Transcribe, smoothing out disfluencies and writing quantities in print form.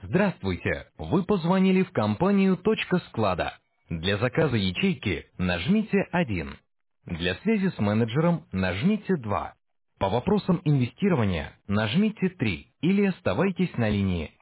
Здравствуйте! Вы позвонили в компанию «Точка склада». Для заказа ячейки нажмите 1. Для связи с менеджером нажмите 2. По вопросам инвестирования нажмите 3 или оставайтесь на линии.